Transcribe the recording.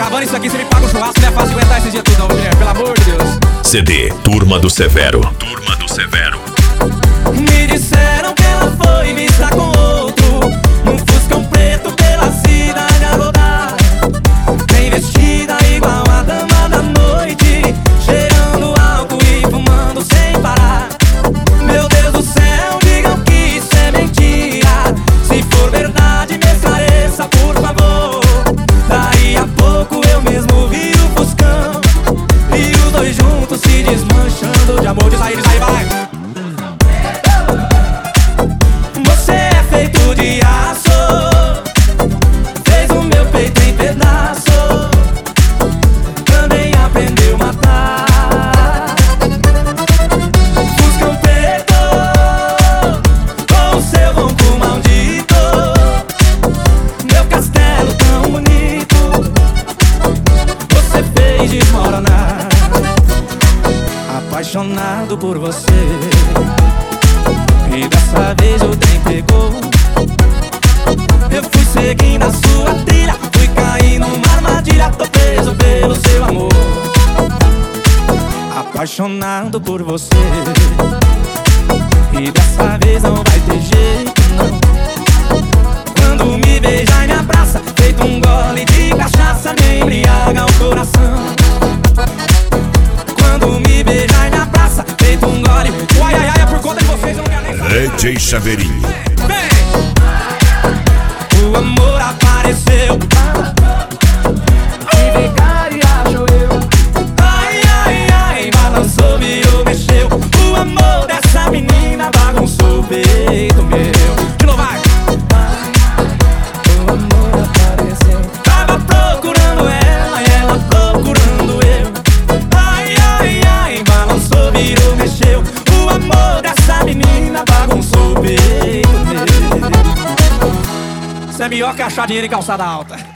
Acabando isso aqui, você me paga um churrasco, não é fácil aguentar esse dia tudo não, Guilherme, pelo amor de Deus. CD Turma do Severo. Turma do Severo. Me disseram que ela foi vista com outro, num fuscão preto pela cidade a rodar. Bem vestida igual a dama da noite, cheirando álcool e fumando sem parar. Meu Deus do céu, digam que isso é mentira. Se for verdade, me esclareça, por favor. Daí a pouco eu mesmo vi o fuscão e os dois juntos se desmanchando de amor. Diz aí, vai. Você é feito de aço, fez o meu peito em pedaço, também aprendeu a matar. Fuscão preto, com o seu ronco maldito, meu castelo tão bonito, você fez desmoronar. Apaixonado por você, e dessa vez o trem pegou. Eu fui seguindo a sua trilha, fui cair numa armadilha, tô preso pelo seu amor. Apaixonado por você, e dessa vez não vai ter jeito não. Quando me beija e me abraça, feito um gole de cachaça, me embriaga o coração. Quando me beija e me abraça, feito um gole, ai ai ai, é por conta de vocês, eu não quero nem saber. DJ Chaveirinho. O amor apareceu, e vem cá e acho eu. Ai, ai, ai, balançou, virou, mexeu. O amor dessa menina bagunçou o peito meu. De novo, vai. O amor apareceu, tava procurando ela e ela procurando eu. Ai, ai, ai, balançou, virou, mexeu. O amor dessa menina bagunçou o peito meu. Isso é melhor que achar dinheiro em calçada alta.